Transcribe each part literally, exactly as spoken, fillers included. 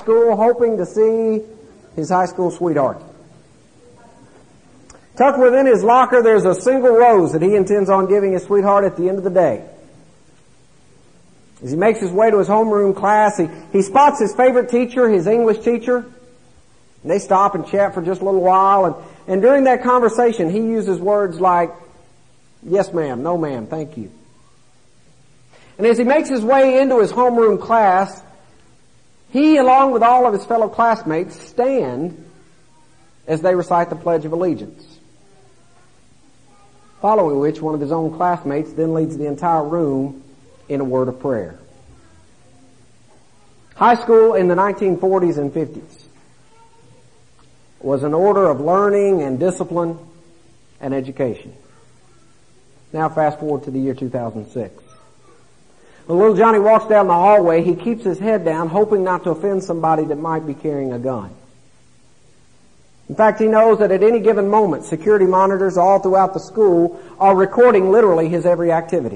school hoping to see his high school sweetheart. Tucked within his locker, there's a single rose that he intends on giving his sweetheart at the end of the day. As he makes his way to his homeroom class, he, he spots his favorite teacher, his English teacher. And they stop and chat for just a little while. And, and during that conversation, he uses words like, yes ma'am, no ma'am, thank you. And as he makes his way into his homeroom class, he, along with all of his fellow classmates, stand as they recite the Pledge of Allegiance. Following which, one of his own classmates then leads the entire room in a word of prayer. High school in the nineteen forties and fifties was an order of learning and discipline and education. Now fast forward to the year two thousand six. When little Johnny walks down the hallway, he keeps his head down, hoping not to offend somebody that might be carrying a gun. In fact, he knows that at any given moment, security monitors all throughout the school are recording literally his every activity.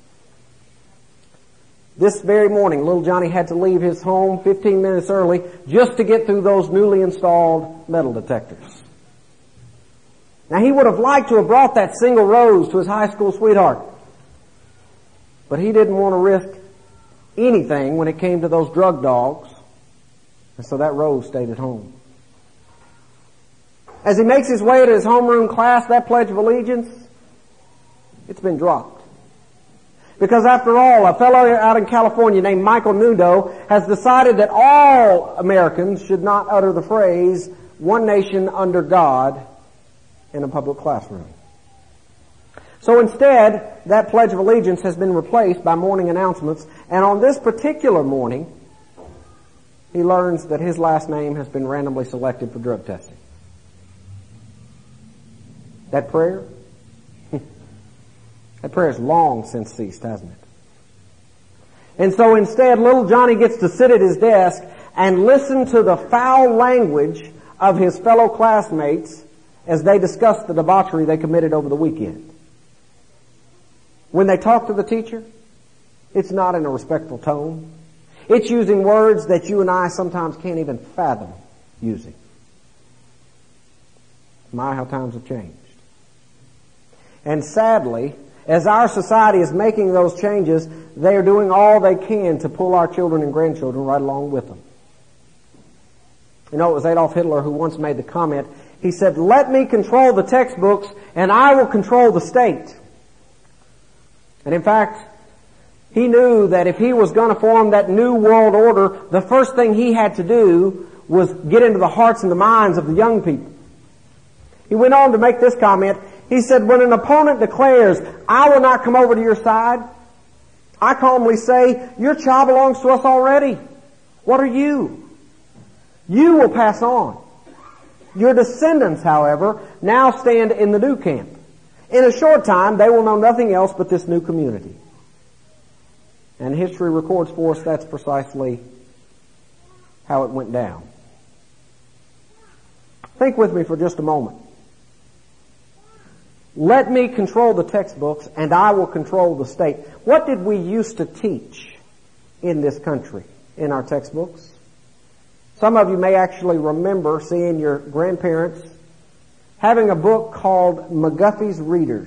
This very morning, little Johnny had to leave his home fifteen minutes early just to get through those newly installed metal detectors. Now, he would have liked to have brought that single rose to his high school sweetheart, but he didn't want to risk anything when it came to those drug dogs, and so that rose stayed at home. As he makes his way to his homeroom class, that Pledge of Allegiance, it's been dropped. Because after all, a fellow out in California named Michael Nudo has decided that all Americans should not utter the phrase, one nation under God, in a public classroom. So instead, that Pledge of Allegiance has been replaced by morning announcements, and on this particular morning, he learns that his last name has been randomly selected for drug testing. That prayer? That prayer has long since ceased, hasn't it? And so instead, little Johnny gets to sit at his desk and listen to the foul language of his fellow classmates as they discuss the debauchery they committed over the weekend. When they talk to the teacher, it's not in a respectful tone. It's using words that you and I sometimes can't even fathom using. My, how times have changed. And sadly, as our society is making those changes, they are doing all they can to pull our children and grandchildren right along with them. You know, it was Adolf Hitler who once made the comment, he said, "Let me control the textbooks and I will control the state." And in fact, he knew that if he was going to form that new world order, the first thing he had to do was get into the hearts and the minds of the young people. He went on to make this comment. He said, when an opponent declares, "I will not come over to your side," I calmly say, "Your child belongs to us already. What are you? You will pass on. Your descendants, however, now stand in the new camp. In a short time, they will know nothing else but this new community." And history records for us that's precisely how it went down. Think with me for just a moment. Let me control the textbooks and I will control the state. What did we used to teach in this country in our textbooks? Some of you may actually remember seeing your grandparents having a book called McGuffey's Readers.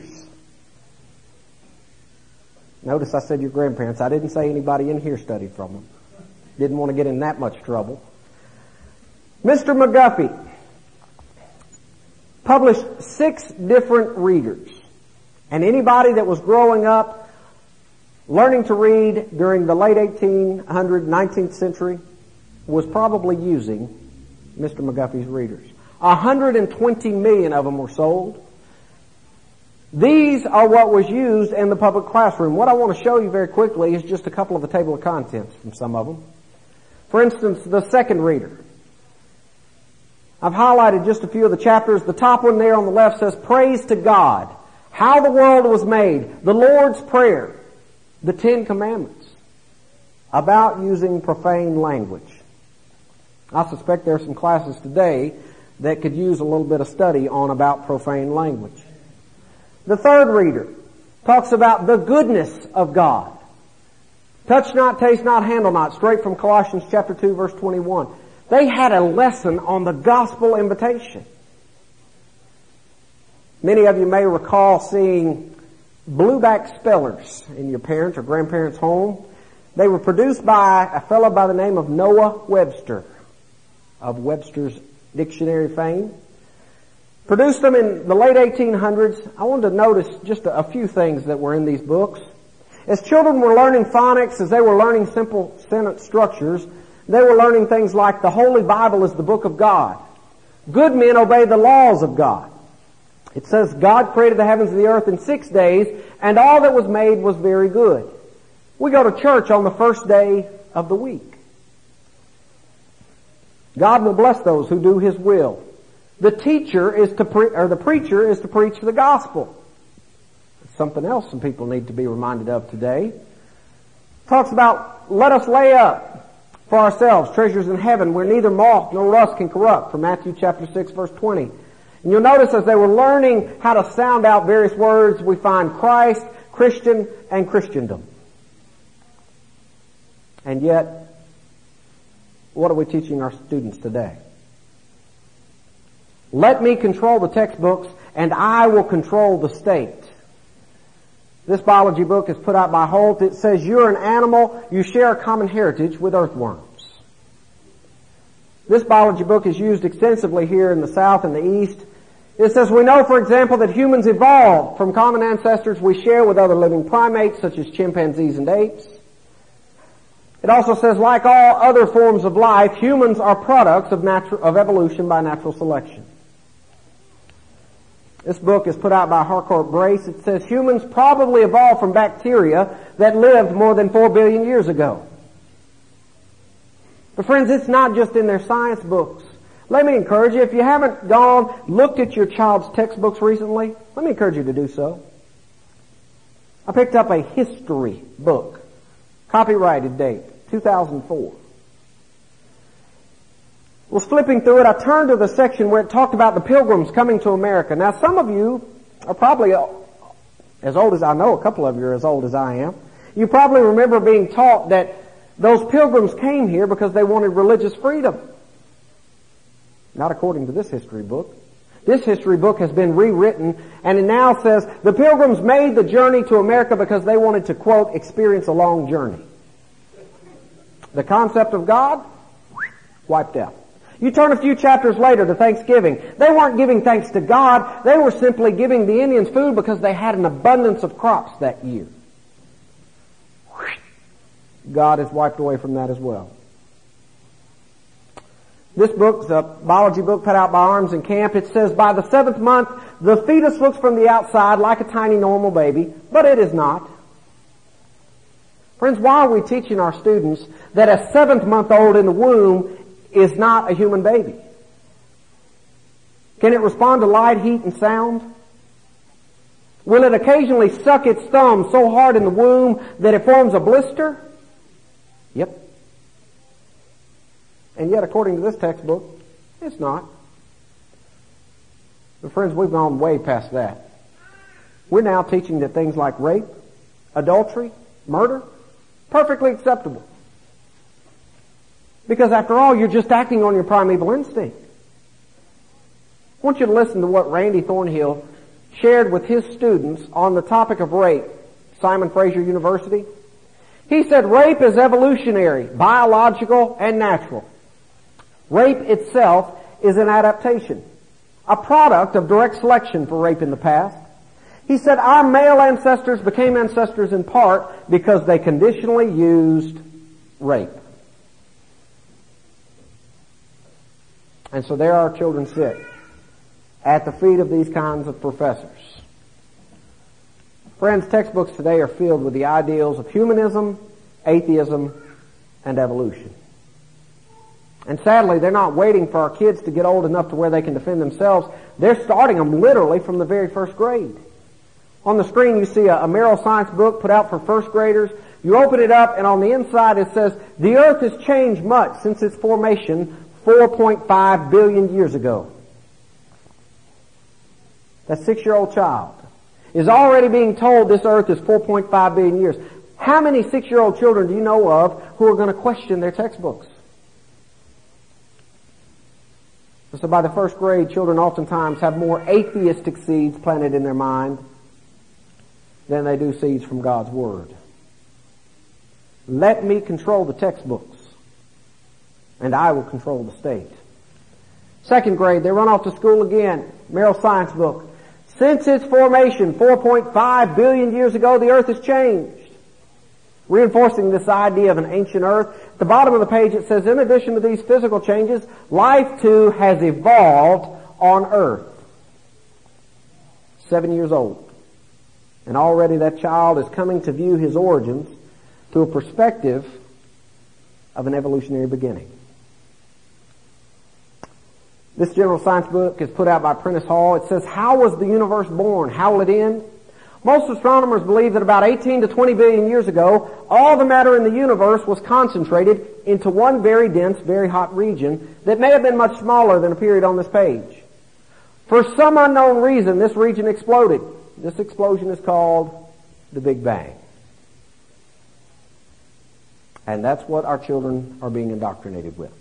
Notice I said your grandparents. I didn't say anybody in here studied from them. Didn't want to get in that much trouble. Mister McGuffey published six different readers. And anybody that was growing up learning to read during the late eighteen hundreds, nineteenth century was probably using Mister McGuffey's readers. one hundred twenty million of them were sold. These are what was used in the public classroom. What I want to show you very quickly is just a couple of the table of contents from some of them. For instance, the second reader. I've highlighted just a few of the chapters. The top one there on the left says, "Praise to God, how the world was made, the Lord's Prayer, the Ten Commandments," about using profane language. I suspect there are some classes today that could use a little bit of study on about profane language. The third reader talks about the goodness of God. Touch not, taste not, handle not, straight from Colossians chapter two, verse twenty-one. They had a lesson on the gospel invitation. Many of you may recall seeing blueback spellers in your parents' or grandparents' home. They were produced by a fellow by the name of Noah Webster of Webster's Dictionary fame. Produced them in the late eighteen hundreds. I wanted to notice just a, a few things that were in these books. As children were learning phonics, as they were learning simple sentence structures, they were learning things like the Holy Bible is the book of God. Good men obey the laws of God. It says God created the heavens and the earth in six days, and all that was made was very good. We go to church on the first day of the week. God will bless those who do His will. The teacher is to pre- or the preacher is to preach the gospel. It's something else some people need to be reminded of today. Talks about let us lay up for ourselves treasures in heaven where neither moth nor rust can corrupt, from Matthew chapter six verse twenty. And you'll notice as they were learning how to sound out various words, we find Christ, Christian, and Christendom. And yet, what are we teaching our students today? Let me control the textbooks and I will control the state. This biology book is put out by Holt. It says you're an animal, you share a common heritage with earthworms. This biology book is used extensively here in the South and the East. It says we know, for example, that humans evolved from common ancestors we share with other living primates such as chimpanzees and apes. It also says, like all other forms of life, humans are products of natural, of evolution by natural selection. This book is put out by Harcourt Brace. It says humans probably evolved from bacteria that lived more than four billion years ago. But friends, it's not just in their science books. Let me encourage you, if you haven't gone, looked at your child's textbooks recently, let me encourage you to do so. I picked up a history book, copyrighted date, two thousand four. Was flipping through it, I turned to the section where it talked about the Pilgrims coming to America. Now some of you are probably as old as I know, a couple of you are as old as I am. You probably remember being taught that those Pilgrims came here because they wanted religious freedom. Not according to this history book. This history book has been rewritten, and it now says the Pilgrims made the journey to America because they wanted to, quote, experience a long journey. The concept of God, wiped out. You turn a few chapters later to Thanksgiving. They weren't giving thanks to God. They were simply giving the Indians food because they had an abundance of crops that year. God is wiped away from that as well. This book's a biology book put out by Arms and Camp. It says, by the seventh month, the fetus looks from the outside like a tiny normal baby, but it is not. Friends, why are we teaching our students that a seventh month old in the womb is not a human baby? Can it respond to light, heat, and sound? Will it occasionally suck its thumb so hard in the womb that it forms a blister? Yep. And yet, according to this textbook, it's not. But friends, we've gone way past that. We're now teaching that things like rape, adultery, murder, perfectly acceptable. Because after all, you're just acting on your primeval instinct. I want you to listen to what Randy Thornhill shared with his students on the topic of rape, Simon Fraser University. He said rape is evolutionary, biological, and natural. Rape itself is an adaptation, a product of direct selection for rape in the past. He said our male ancestors became ancestors in part because they conditionally used rape. And so there our children sit at the feet of these kinds of professors. Friends, textbooks today are filled with the ideals of humanism, atheism, and evolution. And sadly, they're not waiting for our kids to get old enough to where they can defend themselves. They're starting them literally from the very first grade. On the screen you see a, a Merrill Science book put out for first graders. You open it up and on the inside it says, the earth has changed much since its formation four point five billion years ago. That six-year-old child is already being told this earth is four point five billion years. How many six-year-old children do you know of who are going to question their textbooks? So by the first grade, children oftentimes have more atheistic seeds planted in their mind than they do seeds from God's Word. Let me control the textbooks, and I will control the state. Second grade, they run off to school again. Merrill Science book. Since its formation four point five billion years ago, the earth has changed. Reinforcing this idea of an ancient earth. At the bottom of the page it says, in addition to these physical changes, life too has evolved on earth. Seven years old. And already that child is coming to view his origins through a perspective of an evolutionary beginning. This general science book is put out by Prentice Hall. It says, how was the universe born? How will it end? Most astronomers believe that about eighteen to twenty billion years ago, all the matter in the universe was concentrated into one very dense, very hot region that may have been much smaller than appeared on this page. For some unknown reason, this region exploded. This explosion is called the Big Bang. And that's what our children are being indoctrinated with.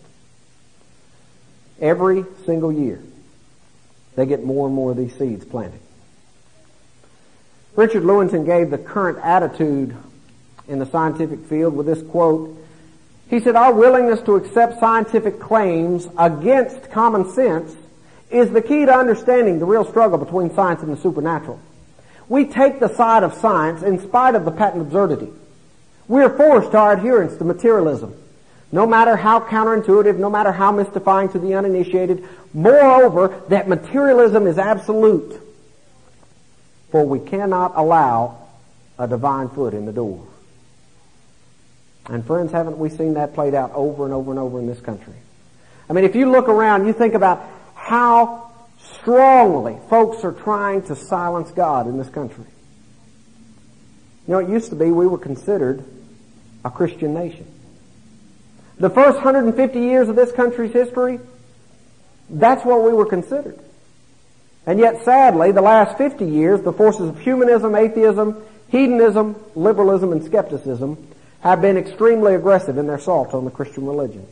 Every single year, they get more and more of these seeds planted. Richard Lewontin gave the current attitude in the scientific field with this quote. He said, our willingness to accept scientific claims against common sense is the key to understanding the real struggle between science and the supernatural. We take the side of science in spite of the patent absurdity. We are forced to our adherence to materialism. No matter how counterintuitive, no matter how mystifying to the uninitiated, moreover, that materialism is absolute. For we cannot allow a divine foot in the door. And friends, haven't we seen that played out over and over and over in this country? I mean, if you look around, you think about how strongly folks are trying to silence God in this country. You know, it used to be we were considered a Christian nation. The first one hundred fifty years of this country's history, that's what we were considered. And yet, sadly, the last fifty years, the forces of humanism, atheism, hedonism, liberalism, and skepticism have been extremely aggressive in their assault on the Christian religion.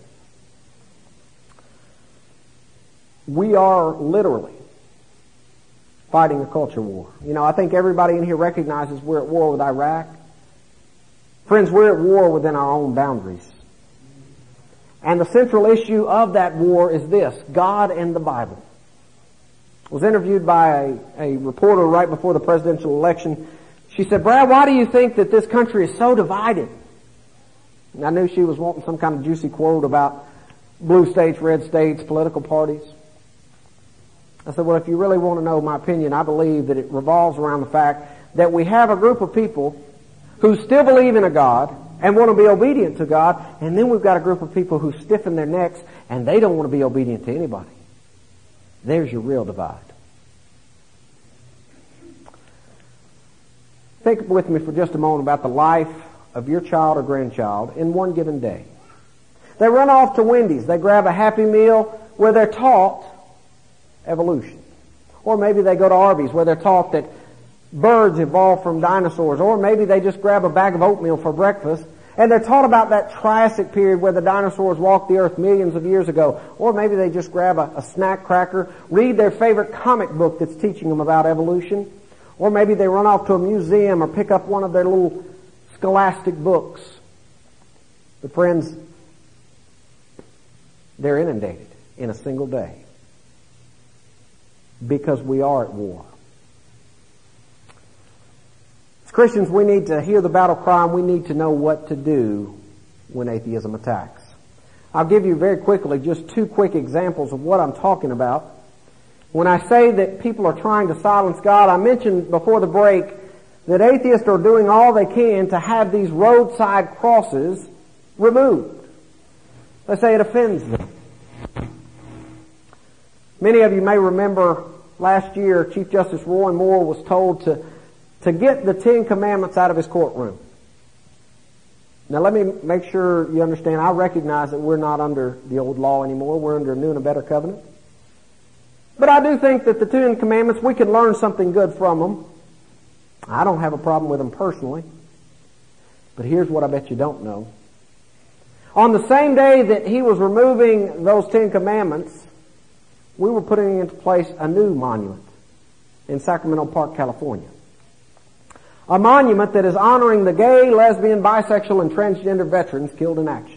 We are literally fighting a culture war. You know, I think everybody in here recognizes we're at war with Iraq. Friends, we're at war within our own boundaries. And the central issue of that war is this: God and the Bible. I was interviewed by a, a reporter right before the presidential election. She said, Brad, why do you think that this country is so divided? And I knew she was wanting some kind of juicy quote about blue states, red states, political parties. I said, well, if you really want to know my opinion, I believe that it revolves around the fact that we have a group of people who still believe in a God and want to be obedient to God, and then we've got a group of people who stiffen their necks and they don't want to be obedient to anybody. There's your real divide. Think with me for just a moment about the life of your child or grandchild in one given day. They run off to Wendy's. They grab a Happy Meal where they're taught evolution. Or maybe they go to Arby's where they're taught that birds evolved from dinosaurs. Or maybe they just grab a bag of oatmeal for breakfast and they're taught about that Triassic period where the dinosaurs walked the earth millions of years ago. Or maybe they just grab a, a snack cracker, read their favorite comic book that's teaching them about evolution. Or maybe they run off to a museum or pick up one of their little scholastic books. But friends, they're inundated in a single day because we are at war. As Christians, we need to hear the battle cry and we need to know what to do when atheism attacks. I'll give you very quickly just two quick examples of what I'm talking about. When I say that people are trying to silence God, I mentioned before the break that atheists are doing all they can to have these roadside crosses removed. They say it offends them. Many of you may remember last year Chief Justice Roy Moore was told to, to get the Ten Commandments out of his courtroom. Now let me make sure you understand, I recognize that we're not under the old law anymore. We're under a new and a better covenant. But I do think that the Ten Commandments, we can learn something good from them. I don't have a problem with them personally. But here's what I bet you don't know. On the same day that he was removing those Ten Commandments, we were putting into place a new monument in Sacramento Park, California. A monument that is honoring the gay, lesbian, bisexual, and transgender veterans killed in action.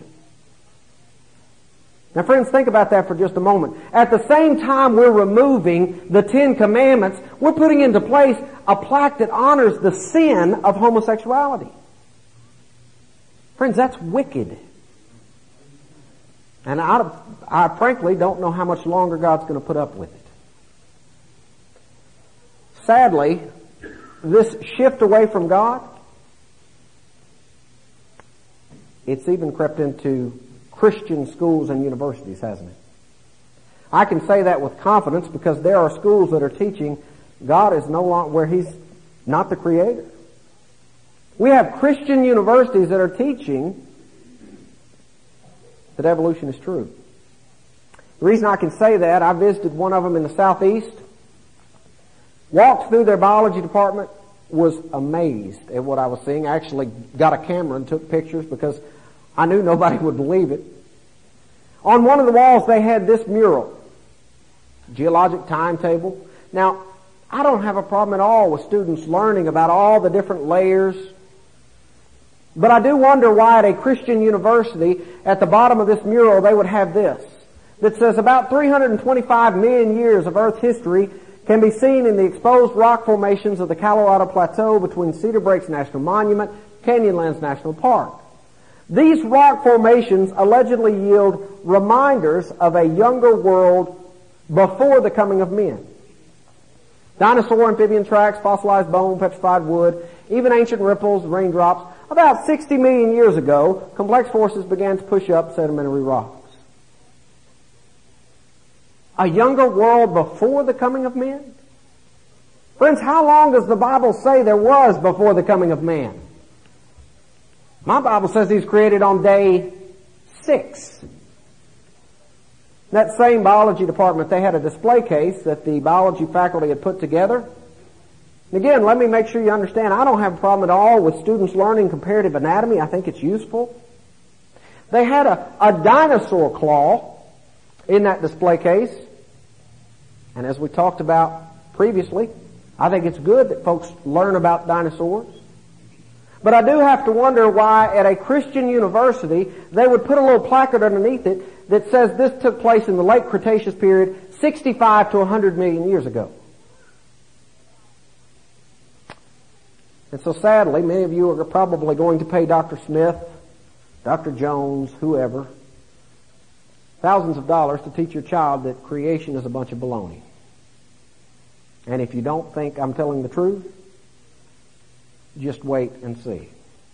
Now friends, think about that for just a moment. At the same time we're removing the Ten Commandments, we're putting into place a plaque that honors the sin of homosexuality. Friends, that's wicked. And I, I frankly don't know how much longer God's going to put up with it. Sadly, this shift away from God, it's even crept into Christian schools and universities, hasn't it? I can say that with confidence because there are schools that are teaching God is no longer where He's not the Creator. We have Christian universities that are teaching that evolution is true. The reason I can say that, I visited one of them in the southeast, walked through their biology department, was amazed at what I was seeing. I actually got a camera and took pictures because I knew nobody would believe it. On one of the walls they had this mural, geologic timetable. Now, I don't have a problem at all with students learning about all the different layers, but I do wonder why at a Christian university, at the bottom of this mural, they would have this, that says about three hundred twenty-five million years of Earth history can be seen in the exposed rock formations of the Colorado Plateau between Cedar Breaks National Monument, Canyonlands National Park. These rock formations allegedly yield reminders of a younger world before the coming of men. Dinosaur, amphibian tracks, fossilized bone, petrified wood, even ancient ripples, raindrops. About sixty million years ago, complex forces began to push up sedimentary rocks. A younger world before the coming of men? Friends, how long does the Bible say there was before the coming of man? My Bible says He's created on day six. That same biology department, they had a display case that the biology faculty had put together. And again, let me make sure you understand, I don't have a problem at all with students learning comparative anatomy. I think it's useful. They had a, a dinosaur claw in that display case. And as we talked about previously, I think it's good that folks learn about dinosaurs. But I do have to wonder why at a Christian university they would put a little placard underneath it that says this took place in the late Cretaceous period sixty-five to one hundred million years ago. And so sadly, many of you are probably going to pay Doctor Smith, Doctor Jones, whoever, thousands of dollars to teach your child that creation is a bunch of baloney. And if you don't think I'm telling the truth, just wait and see.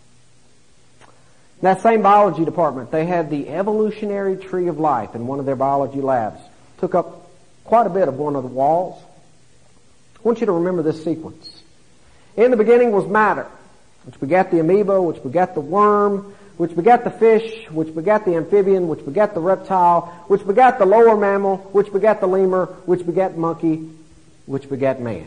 That same biology department, they had the evolutionary tree of life in one of their biology labs. Took up quite a bit of one of the walls. I want you to remember this sequence. In the beginning was matter, which begat the amoeba, which begat the worm, which begat the fish, which begat the amphibian, which begat the reptile, which begat the lower mammal, which begat the lemur, which begat monkey, which begat man.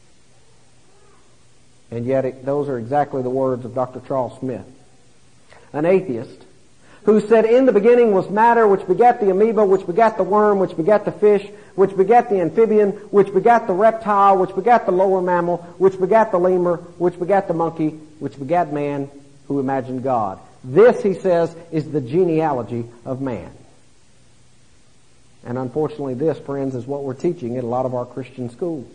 And yet it, those are exactly the words of Doctor Charles Smith, an atheist, who said, in the beginning was matter, which begat the amoeba, which begat the worm, which begat the fish, which begat the amphibian, which begat the reptile, which begat the lower mammal, which begat the lemur, which begat the monkey, which begat man, who imagined God. This, he says, is the genealogy of man. And unfortunately this, friends, is what we're teaching at a lot of our Christian schools.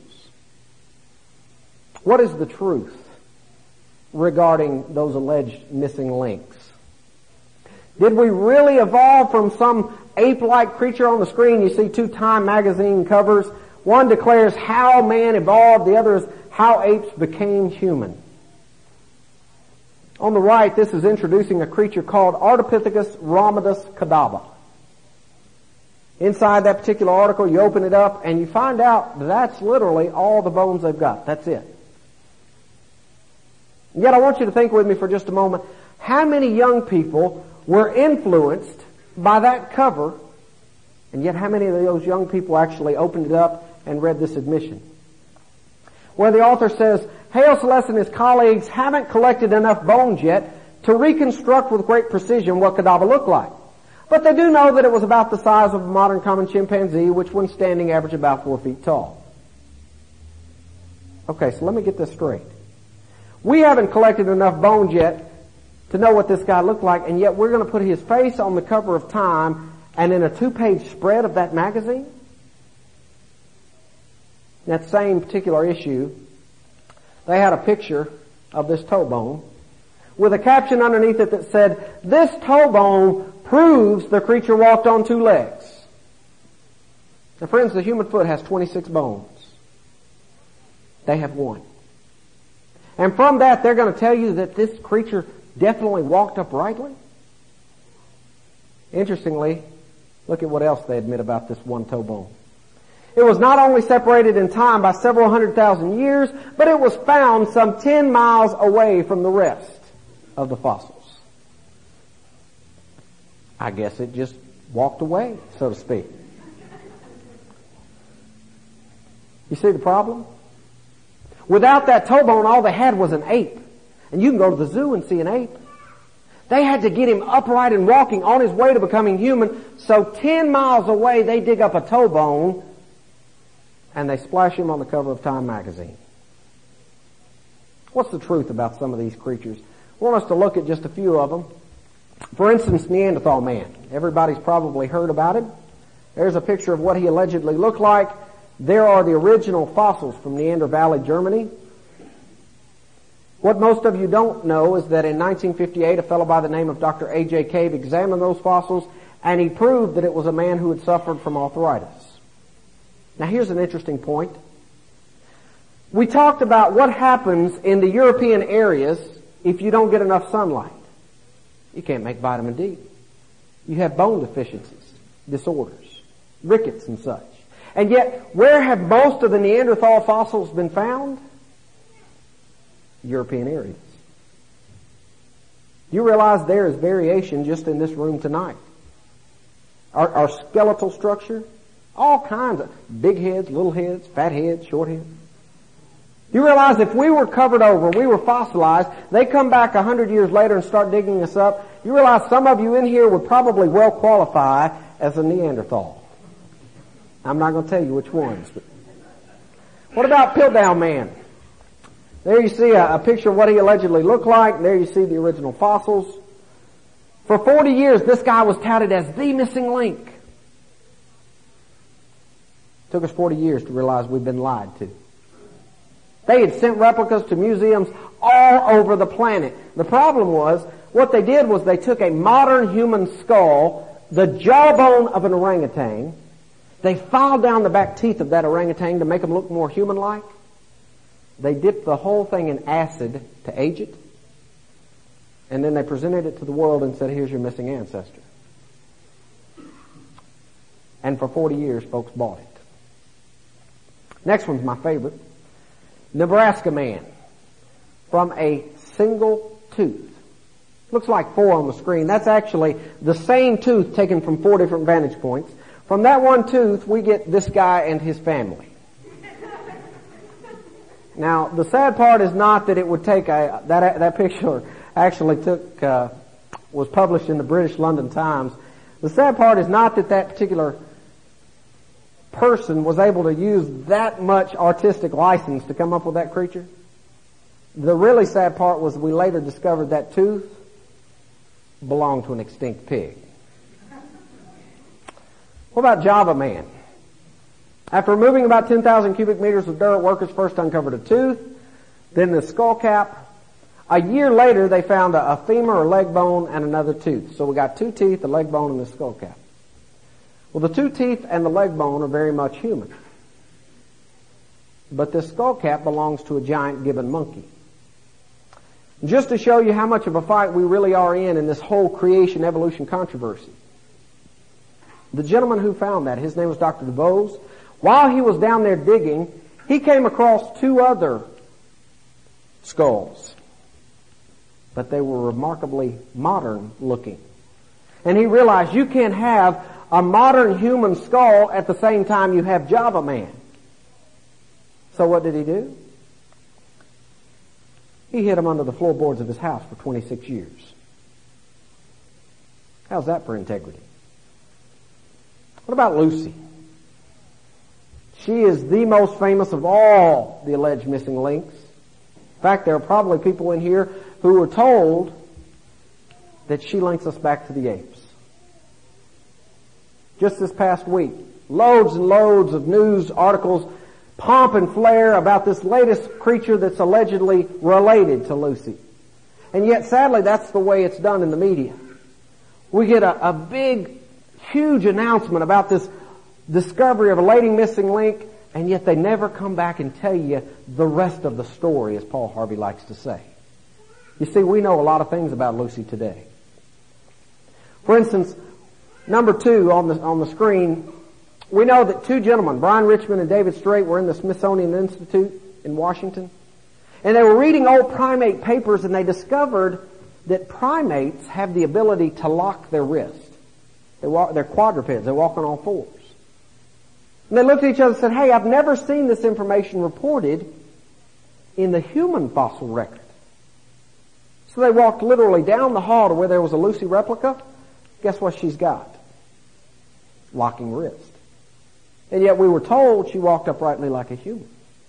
What is the truth regarding those alleged missing links? Did we really evolve from some ape-like creature on the screen? You see two Time magazine covers. One declares how man evolved, the other is how apes became human. On the right, this is introducing a creature called Ardipithecus ramidus cadava. Inside that particular article, you open it up and you find out that's literally all the bones they've got. That's it. And yet I want you to think with me for just a moment, how many young people were influenced by that cover, and yet how many of those young people actually opened it up and read this admission? Where the author says, Hale Celeste and his colleagues haven't collected enough bones yet to reconstruct with great precision what Cadava looked like. But they do know that it was about the size of a modern common chimpanzee, which when standing averaged about four feet tall. Okay, so let me get this straight. We haven't collected enough bones yet to know what this guy looked like, and yet we're going to put his face on the cover of Time and in a two-page spread of that magazine? That same particular issue, they had a picture of this toe bone with a caption underneath it that said, "This toe bone proves the creature walked on two legs." Now friends, the human foot has twenty-six bones. They have one. And from that, they're going to tell you that this creature definitely walked uprightly? Interestingly, look at what else they admit about this one toe bone. It was not only separated in time by several hundred thousand years, but it was found some ten miles away from the rest of the fossils. I guess it just walked away, so to speak. You see the problem? Without that toe bone, all they had was an ape. And you can go to the zoo and see an ape. They had to get him upright and walking on his way to becoming human. So ten miles away, they dig up a toe bone and they splash him on the cover of Time magazine. What's the truth about some of these creatures? I want us to look at just a few of them. For instance, Neanderthal man. Everybody's probably heard about it. There's a picture of what he allegedly looked like. There are the original fossils from Neander Valley, Germany. What most of you don't know is that in nineteen fifty-eight, a fellow by the name of Doctor A J Cave examined those fossils, and he proved that it was a man who had suffered from arthritis. Now here's an interesting point. We talked about what happens in the European areas if you don't get enough sunlight. You can't make vitamin D. You have bone deficiencies, disorders, rickets and such. And yet, where have most of the Neanderthal fossils been found? European areas. You realize there is variation just in this room tonight. Our, our skeletal structure, all kinds of big heads, little heads, fat heads, short heads. You realize if we were covered over, we were fossilized, they come back a hundred years later and start digging us up, you realize some of you in here would probably well qualify as a Neanderthal. I'm not going to tell you which ones. But what about Piltdown Man? There you see a, a picture of what he allegedly looked like. There you see the original fossils. For forty years, this guy was touted as the missing link. Took us forty years to realize we've been lied to. They had sent replicas to museums all over the planet. The problem was, what they did was they took a modern human skull, the jawbone of an orangutan. They filed down the back teeth of that orangutan to make them look more human-like. They dipped the whole thing in acid to age it. And then they presented it to the world and said, here's your missing ancestor. And for forty years, folks bought it. Next one's my favorite. Nebraska man. From a single tooth. Looks like four on the screen. That's actually the same tooth taken from four different vantage points. From that one tooth, we get this guy and his family. Now, the sad part is not that it would take a, that, that picture actually took, uh, was published in the British London Times. The sad part is not that that particular person was able to use that much artistic license to come up with that creature. The really sad part was we later discovered that tooth belonged to an extinct pig. What about Java Man? After removing about ten thousand cubic meters of dirt, workers first uncovered a tooth, then the skull cap. A year later, they found a, a femur or leg bone and another tooth. So we got two teeth, a leg bone, and the skull cap. Well, the two teeth and the leg bone are very much human. But this skull cap belongs to a giant gibbon monkey. Just to show you how much of a fight we really are in in this whole creation evolution controversy. The gentleman who found that, his name was Doctor DeVos. While he was down there digging, he came across two other skulls. But they were remarkably modern looking. And he realized you can't have a modern human skull at the same time you have Java Man. So what did he do? He hid them under the floorboards of his house for twenty-six years. How's that for integrity? What about Lucy? She is the most famous of all the alleged missing links. In fact, there are probably people in here who were told that she links us back to the apes. Just this past week, loads and loads of news articles, pomp and flare about this latest creature that's allegedly related to Lucy. And yet, sadly, that's the way it's done in the media. We get a, a big, huge announcement about this discovery of a lady missing link, and yet they never come back and tell you the rest of the story, as Paul Harvey likes to say. You see, we know a lot of things about Lucy today. For instance, number two on the, on the screen, we know that two gentlemen, Brian Richmond and David Strait, were in the Smithsonian Institute in Washington. And they were reading old primate papers, and they discovered that primates have the ability to lock their wrist. They walk, they're quadrupeds. They walk on all fours. And they looked at each other and said, hey, I've never seen this information reported in the human fossil record. So they walked literally down the hall to where there was a Lucy replica. Guess what she's got? Locking wrist. And yet we were told she walked uprightly like a human.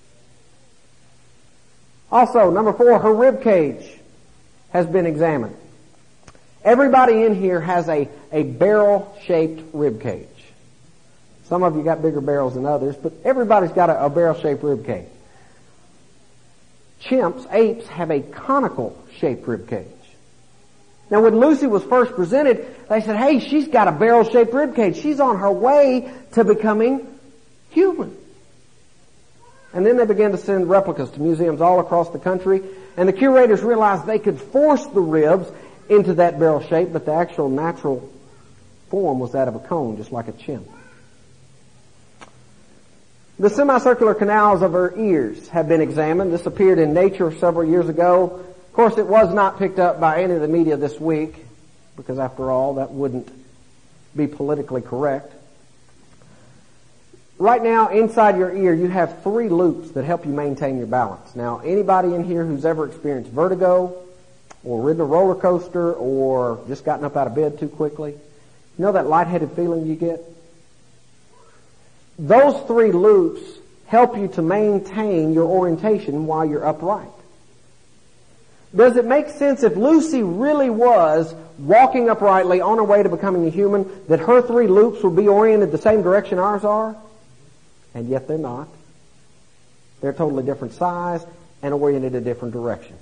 Also, number four, her rib cage has been examined. Everybody in here has a, a barrel-shaped rib cage. Some of you got bigger barrels than others, but everybody's got a, a barrel-shaped rib cage. Chimps, apes, have a conical-shaped rib cage. Now, when Lucy was first presented, they said, hey, she's got a barrel-shaped rib cage. She's on her way to becoming human. And then they began to send replicas to museums all across the country, and the curators realized they could force the ribs into that barrel shape, but the actual natural form was that of a cone, just like a chimp. The semicircular canals of her ears have been examined. This appeared in Nature several years ago. Of course, it was not picked up by any of the media this week, because after all, that wouldn't be politically correct. Right now, inside your ear, you have three loops that help you maintain your balance. Now, anybody in here who's ever experienced vertigo, or ridden a roller coaster, or just gotten up out of bed too quickly, you know that lightheaded feeling you get? Those three loops help you to maintain your orientation while you're upright. Does it make sense if Lucy really was walking uprightly on her way to becoming a human, that her three loops would be oriented the same direction ours are? And yet they're not. They're totally different size and oriented a different direction.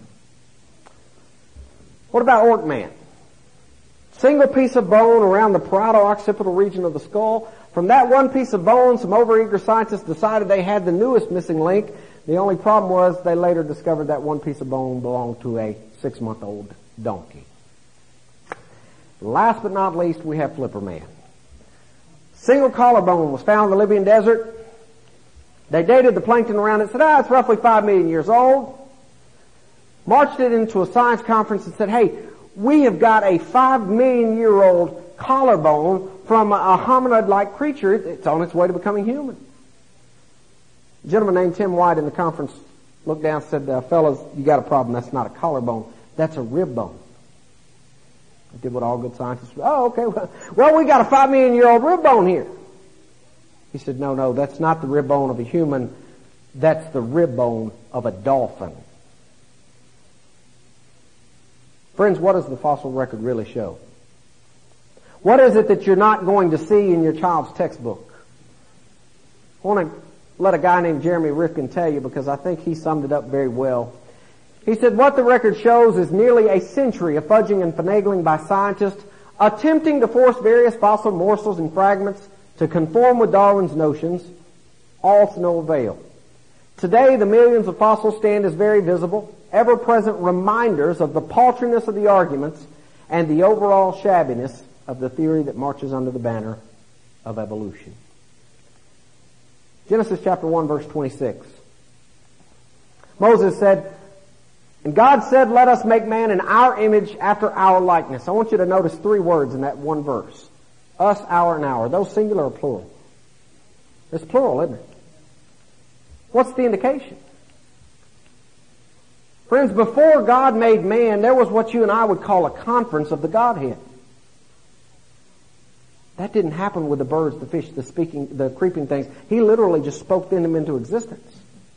What about Orkman? Single piece of bone around the parieto-occipital region of the skull. From that one piece of bone, some overeager scientists decided they had the newest missing link. The only problem was they later discovered that one piece of bone belonged to a six-month-old donkey. Last but not least, we have Flipper Man. Single collarbone was found in the Libyan desert. They dated the plankton around it and said, ah, it's roughly five million years old. Marched it into a science conference and said, hey, we have got a five million year old collarbone from a hominid-like creature. It's on its way to becoming human. A gentleman named Tim White in the conference looked down and said, uh, fellas, you got a problem. That's not a collarbone. That's a rib bone. I did what all good scientists do. Oh, okay. Well, well, we got a five million year old rib bone here. He said, no, no, that's not the rib bone of a human. That's the rib bone of a dolphin. Friends, what does the fossil record really show? What is it that you're not going to see in your child's textbook? I want to let a guy named Jeremy Rifkin tell you, because I think he summed it up very well. He said, what the record shows is nearly a century of fudging and finagling by scientists attempting to force various fossil morsels and fragments to conform with Darwin's notions, all to no avail. Today, the millions of fossils stand as very visible, ever-present reminders of the paltriness of the arguments and the overall shabbiness of the theory that marches under the banner of evolution. Genesis chapter one, verse twenty-six. Moses said, and God said, let us make man in our image after our likeness. I want you to notice three words in that one verse. Us, our, and our. Are those singular or plural? It's plural, isn't it? What's the indication? Friends, before God made man, there was what you and I would call a conference of the Godhead. That didn't happen with the birds, the fish, the speaking, the creeping things. He literally just spoke them into existence.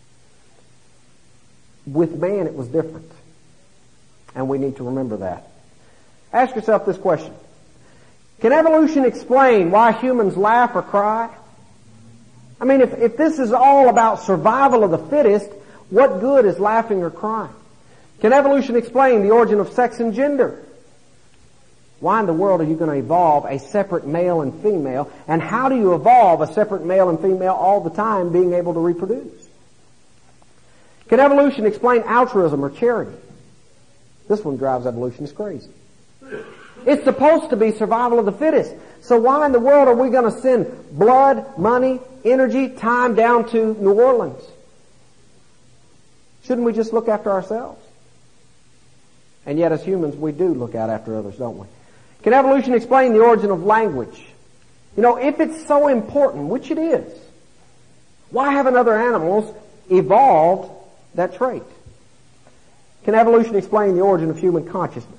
With man, it was different. And we need to remember that. Ask yourself this question. Can evolution explain why humans laugh or cry? I mean, if, if this is all about survival of the fittest, what good is laughing or crying? Can evolution explain the origin of sex and gender? Why in the world are you going to evolve a separate male and female? And how do you evolve a separate male and female all the time being able to reproduce? Can evolution explain altruism or charity? This one drives evolutionists crazy. It's supposed to be survival of the fittest. So why in the world are we going to send blood, money, energy, time down to New Orleans? Shouldn't we just look after ourselves? And yet as humans, we do look out after others, don't we? Can evolution explain the origin of language? You know, if it's so important, which it is, why haven't other animals evolved that trait? Can evolution explain the origin of human consciousness?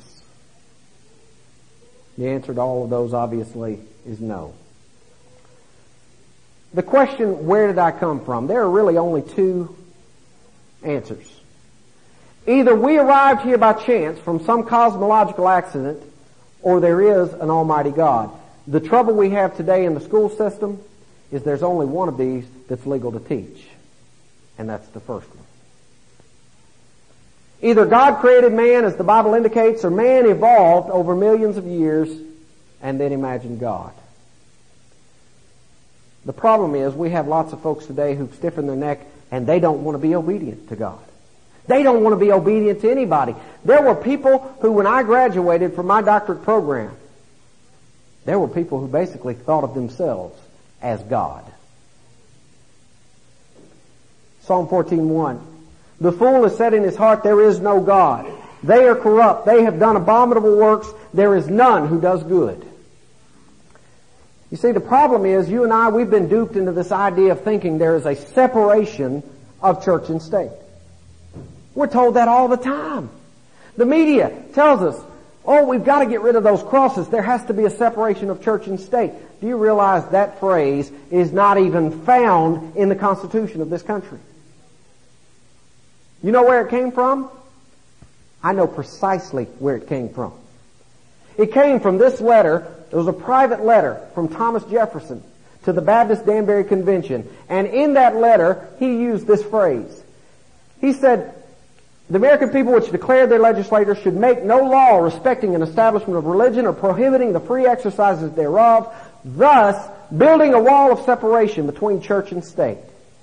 The answer to all of those, obviously, is no. The question, where did I come from? There are really only two answers. Either we arrived here by chance from some cosmological accident, or there is an Almighty God. The trouble we have today in the school system is there's only one of these that's legal to teach, and that's the first one. Either God created man, as the Bible indicates, or man evolved over millions of years and then imagined God. The problem is we have lots of folks today who stiffen their neck and they don't want to be obedient to God. They don't want to be obedient to anybody. There were people who, when I graduated from my doctorate program, there were people who basically thought of themselves as God. Psalm fourteen one. The fool has said in his heart, there is no God. They are corrupt. They have done abominable works. There is none who does good. You see, the problem is, you and I, we've been duped into this idea of thinking there is a separation of church and state. We're told that all the time. The media tells us, oh, we've got to get rid of those crosses. There has to be a separation of church and state. Do you realize that phrase is not even found in the Constitution of this country? You know where it came from? I know precisely where it came from. It came from this letter. It was a private letter from Thomas Jefferson to the Baptist Danbury Convention. And in that letter, he used this phrase. He said, the American people which declared their legislators should make no law respecting an establishment of religion or prohibiting the free exercises thereof, thus building a wall of separation between church and state.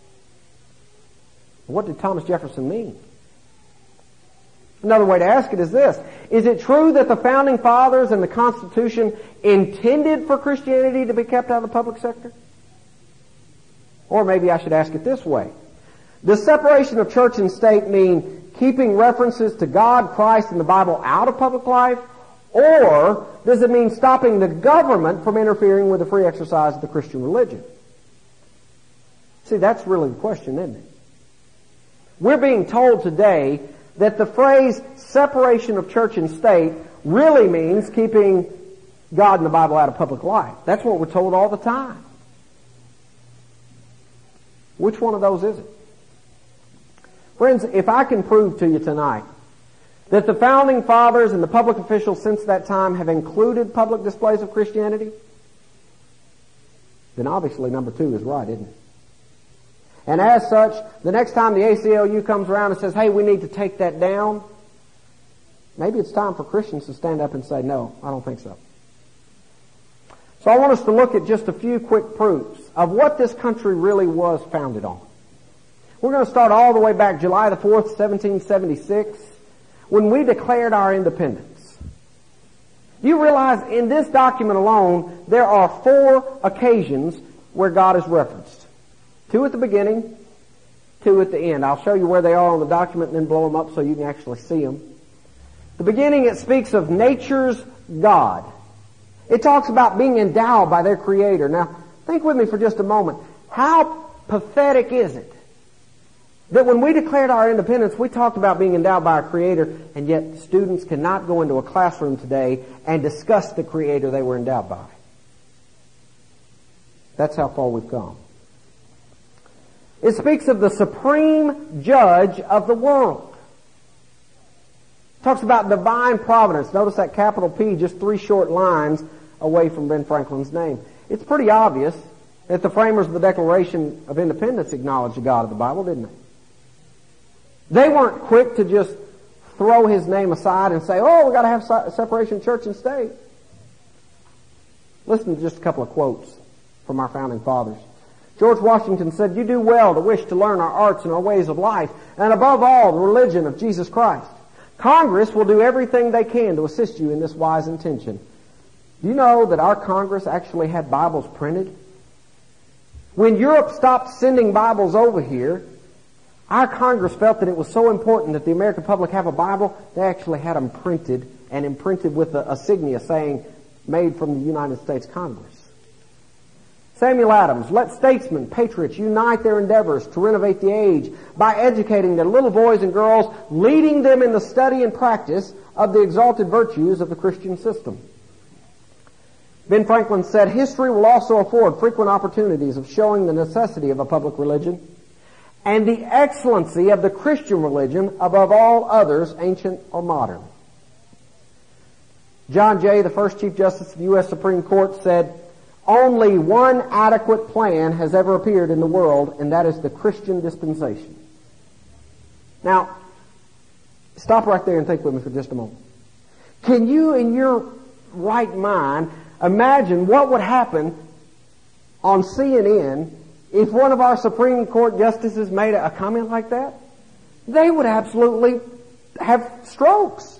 What did Thomas Jefferson mean? Another way to ask it is this. Is it true that the Founding Fathers and the Constitution intended for Christianity to be kept out of the public sector? Or maybe I should ask it this way. Does separation of church and state mean keeping references to God, Christ, and the Bible out of public life? Or does it mean stopping the government from interfering with the free exercise of the Christian religion? See, that's really the question, isn't it? We're being told today that the phrase separation of church and state really means keeping God and the Bible out of public life. That's what we're told all the time. Which one of those is it? Friends, if I can prove to you tonight that the Founding Fathers and the public officials since that time have included public displays of Christianity, then obviously number two is right, isn't it? And as such, the next time the A C L U comes around and says, hey, we need to take that down, maybe it's time for Christians to stand up and say, no, I don't think so. So I want us to look at just a few quick proofs of what this country really was founded on. We're going to start all the way back July the fourth, seventeen seventy-six, when we declared our independence. Do you realize in this document alone, there are four occasions where God is referenced? Two at the beginning, two at the end. I'll show you where they are on the document and then blow them up so you can actually see them. The beginning, it speaks of nature's God. It talks about being endowed by their Creator. Now, think with me for just a moment. How pathetic is it that when we declared our independence, we talked about being endowed by our Creator, and yet students cannot go into a classroom today and discuss the Creator they were endowed by? That's how far we've gone. It speaks of the supreme judge of the world. It talks about divine providence. Notice that capital P, just three short lines away from Ben Franklin's name. It's pretty obvious that the framers of the Declaration of Independence acknowledged the God of the Bible, didn't they? They weren't quick to just throw his name aside and say, oh, we've got to have separation of church and state. Listen to just a couple of quotes from our founding fathers. George Washington said, you do well to wish to learn our arts and our ways of life, and above all, the religion of Jesus Christ. Congress will do everything they can to assist you in this wise intention. Do you know that our Congress actually had Bibles printed? When Europe stopped sending Bibles over here, our Congress felt that it was so important that the American public have a Bible, they actually had them printed and imprinted with a insignia saying, made from the United States Congress. Samuel Adams, let statesmen, patriots unite their endeavors to renovate the age by educating their little boys and girls, leading them in the study and practice of the exalted virtues of the Christian system. Ben Franklin said, history will also afford frequent opportunities of showing the necessity of a public religion and the excellency of the Christian religion above all others, ancient or modern. John Jay, the first Chief Justice of the U S Supreme Court, said, only one adequate plan has ever appeared in the world, and that is the Christian dispensation. Now, stop right there and think with me for just a moment. Can you, in your right mind, imagine what would happen on C N N if one of our Supreme Court justices made a comment like that? They would absolutely have strokes.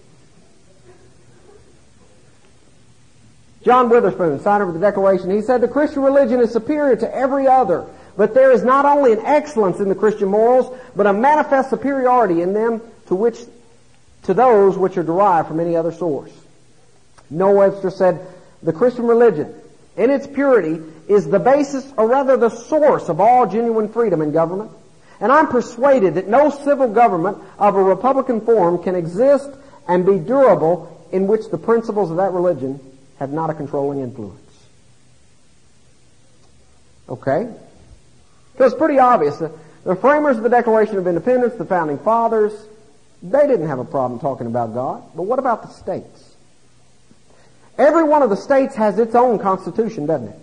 John Witherspoon, signer of the Declaration, he said, the Christian religion is superior to every other, but there is not only an excellence in the Christian morals, but a manifest superiority in them to which, to those which are derived from any other source. Noah Webster said, the Christian religion, in its purity, is the basis, or rather the source of all genuine freedom in government. And I'm persuaded that no civil government of a Republican form can exist and be durable in which the principles of that religion have not a controlling influence. Okay? So it's pretty obvious that the framers of the Declaration of Independence, the founding fathers, they didn't have a problem talking about God. But what about the states? Every one of the states has its own constitution, doesn't it?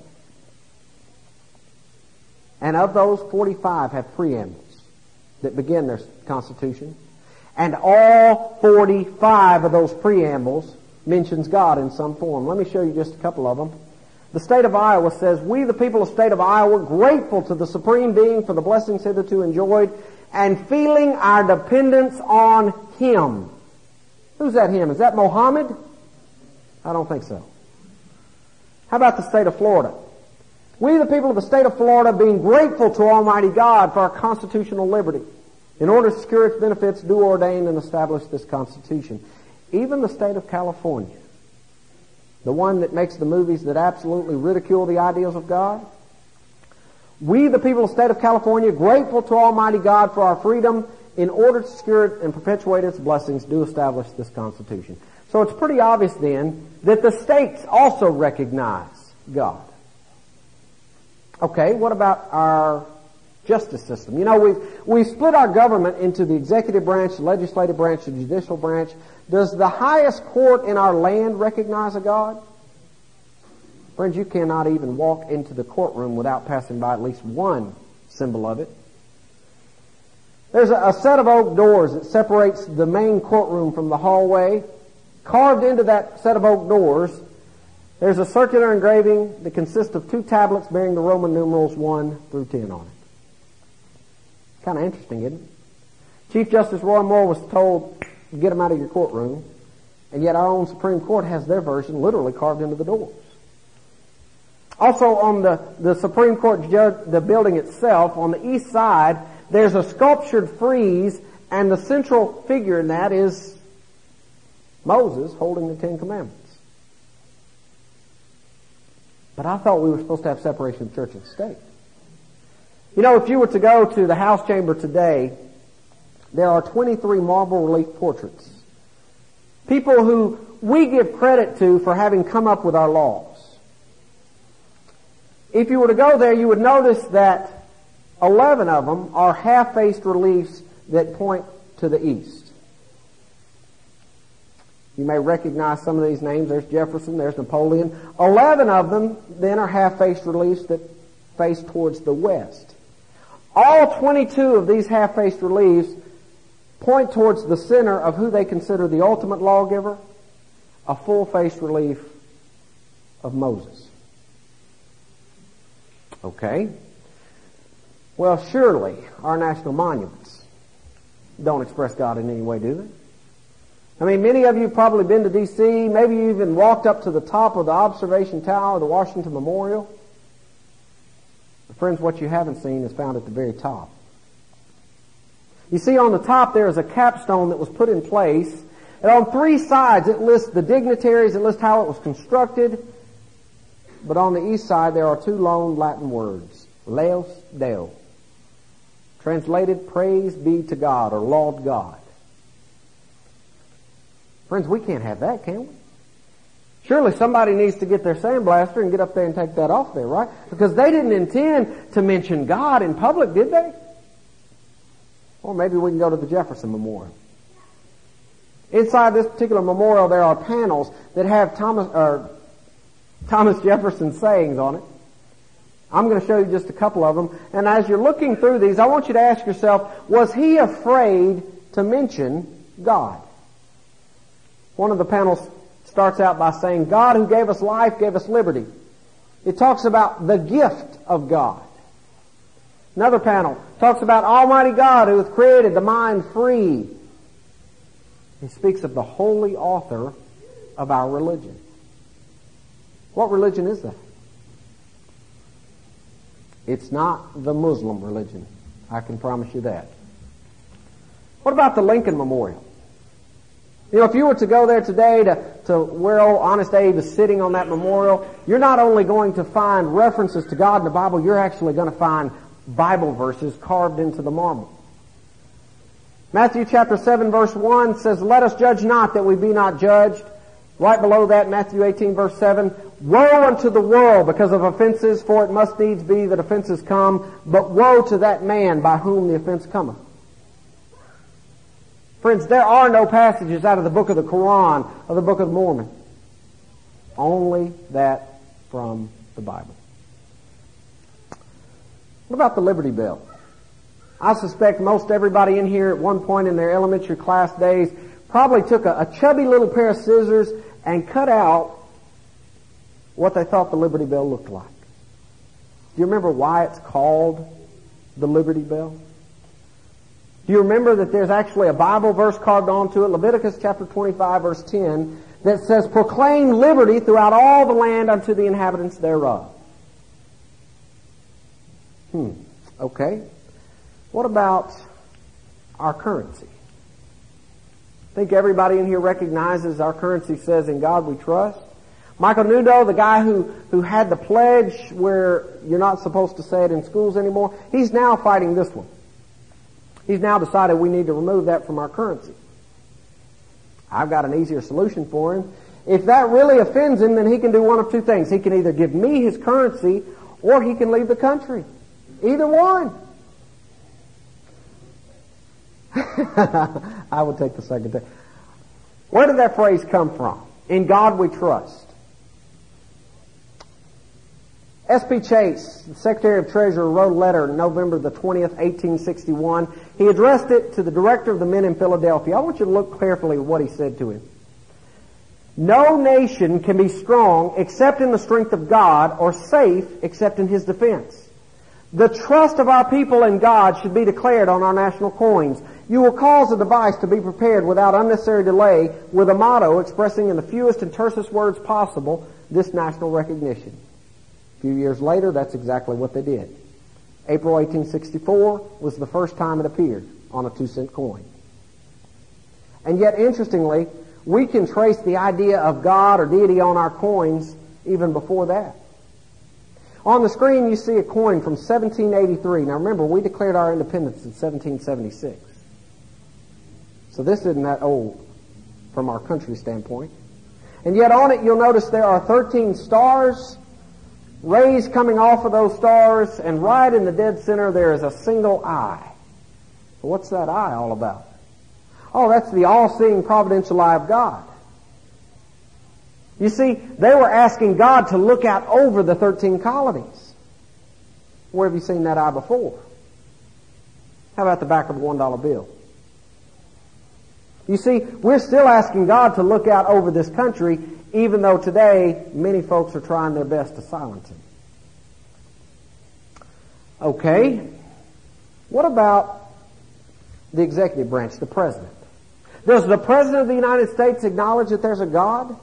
And of those, forty-five have preambles that begin their constitution. And all forty-five of those preambles mentions God in some form. Let me show you just a couple of them. The state of Iowa says, we the people of the state of Iowa, grateful to the Supreme Being for the blessings hitherto enjoyed, and feeling our dependence on Him. Who's that Him? Is that Mohammed? I don't think so. How about the state of Florida? We the people of the state of Florida, being grateful to Almighty God for our constitutional liberty, in order to secure its benefits, do ordain and establish this Constitution. Even the state of California, the one that makes the movies that absolutely ridicule the ideals of God, we, the people of the state of California, grateful to Almighty God for our freedom, in order to secure it and perpetuate its blessings, do establish this Constitution. So it's pretty obvious then that the states also recognize God. Okay, what about our justice system? You know, we've, we've split our government into the executive branch, the legislative branch, the judicial branch. Does the highest court in our land recognize a God? Friends, you cannot even walk into the courtroom without passing by at least one symbol of it. There's a, a set of oak doors that separates the main courtroom from the hallway. Carved into that set of oak doors, there's a circular engraving that consists of two tablets bearing the Roman numerals one through ten on it. Kind of interesting, isn't it? Chief Justice Roy Moore was told, get them out of your courtroom, and yet our own Supreme Court has their version literally carved into the doors. Also on the, the Supreme Court judge, the building itself, on the east side, there's a sculptured frieze, and the central figure in that is Moses holding the Ten Commandments. But I thought we were supposed to have separation of church and state. You know, if you were to go to the House chamber today, there are twenty-three marble relief portraits. People who we give credit to for having come up with our laws. If you were to go there, you would notice that eleven of them are half-faced reliefs that point to the east. You may recognize some of these names. There's Jefferson, there's Napoleon. Eleven of them then are half-faced reliefs that face towards the west. All twenty-two of these half-faced reliefs point towards the center of who they consider the ultimate lawgiver, a full-faced relief of Moses. Okay. Well, surely our national monuments don't express God in any way, do they? I mean, many of you have probably been to D C Maybe you even walked up to the top of the observation tower of the Washington Memorial. But friends, what you haven't seen is found at the very top. You see, on the top there is a capstone that was put in place, and on three sides it lists the dignitaries, it lists how it was constructed, but on the east side there are two long Latin words, Laus Deo, translated, praise be to God, or laud God. Friends, we can't have that, can we? Surely somebody needs to get their sandblaster and get up there and take that off there, right? Because they didn't intend to mention God in public, did they? Or maybe we can go to the Jefferson Memorial. Inside this particular memorial there are panels that have Thomas, or Thomas Jefferson's sayings on it. I'm going to show you just a couple of them. And as you're looking through these, I want you to ask yourself, was he afraid to mention God? One of the panels starts out by saying, God who gave us life, gave us liberty. It talks about the gift of God. Another panel talks about Almighty God who hath created the mind free. He speaks of the holy author of our religion. What religion is that? It's not the Muslim religion. I can promise you that. What about the Lincoln Memorial? You know, if you were to go there today to, to where old Honest Abe is sitting on that memorial, you're not only going to find references to God in the Bible, you're actually going to find Bible verses carved into the marble. Matthew chapter seven verse one says, let us judge not that we be not judged. Right below that, Matthew eighteen verse seven, woe unto the world because of offenses, for it must needs be that offenses come, but woe to that man by whom the offense cometh. Friends, there are no passages out of the book of the Quran or the book of Mormon. Only that from the Bible. What about the Liberty Bell? I suspect most everybody in here at one point in their elementary class days probably took a, a chubby little pair of scissors and cut out what they thought the Liberty Bell looked like. Do you remember why it's called the Liberty Bell? Do you remember that there's actually a Bible verse carved onto it, Leviticus chapter twenty-five verse ten, that says, proclaim liberty throughout all the land unto the inhabitants thereof. Hmm, okay. What about our currency? I think everybody in here recognizes our currency says, in God we trust. Michael Nudo, the guy who, who had the pledge where you're not supposed to say it in schools anymore, he's now fighting this one. He's now decided we need to remove that from our currency. I've got an easier solution for him. If that really offends him, then he can do one of two things. He can either give me his currency or he can leave the country. Either one. I would take the second thing. Where did that phrase come from? In God we trust. S P Chase, the Secretary of Treasury, wrote a letter November the twentieth, eighteen sixty-one. He addressed it to the director of the Mint in Philadelphia. I want you to look carefully at what he said to him. No nation can be strong except in the strength of God, or safe except in His defense. The trust of our people in God should be declared on our national coins. You will cause a device to be prepared without unnecessary delay with a motto expressing in the fewest and tersest words possible this national recognition. A few years later, that's exactly what they did. April eighteen sixty-four was the first time it appeared on a two-cent coin. And yet, interestingly, we can trace the idea of God or deity on our coins even before that. On the screen, you see a coin from seventeen eighty-three. Now remember, we declared our independence in seventeen seventy-six. So this isn't that old from our country standpoint. And yet on it, you'll notice there are thirteen stars rays coming off of those stars, and right in the dead center there is a single eye. What's that eye all about? Oh, that's the all-seeing providential eye of God. You see, they were asking God to look out over the thirteen colonies. Where have you seen that eye before? How about the back of a one dollar bill? You see, we're still asking God to look out over this country, even though today many folks are trying their best to silence Him. Okay, what about the executive branch, the president? Does the President of the United States acknowledge that there's a God?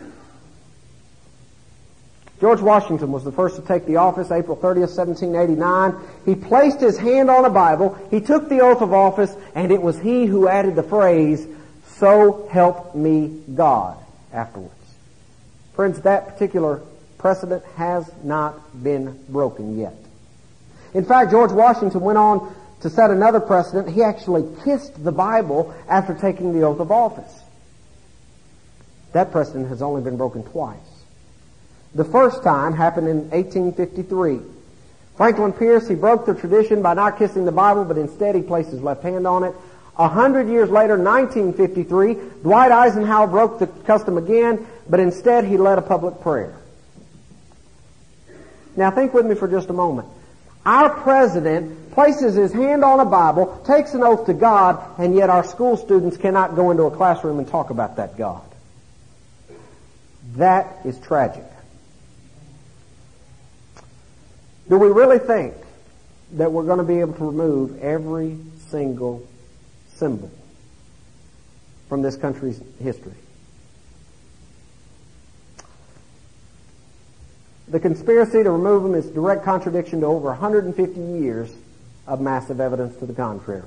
George Washington was the first to take the office, April thirtieth, seventeen eighty-nine. He placed his hand on a Bible, he took the oath of office, and it was he who added the phrase, "So help me God," afterwards. Friends, that particular precedent has not been broken yet. In fact, George Washington went on to set another precedent. He actually kissed the Bible after taking the oath of office. That precedent has only been broken twice. The first time happened in eighteen fifty-three. Franklin Pierce, he broke the tradition by not kissing the Bible, but instead he placed his left hand on it. A hundred years later, nineteen fifty-three, Dwight Eisenhower broke the custom again, but instead he led a public prayer. Now think with me for just a moment. Our president places his hand on a Bible, takes an oath to God, and yet our school students cannot go into a classroom and talk about that God. That is tragic. Do we really think that we're going to be able to remove every single symbol from this country's history? The conspiracy to remove them is direct contradiction to over one hundred fifty years of massive evidence to the contrary.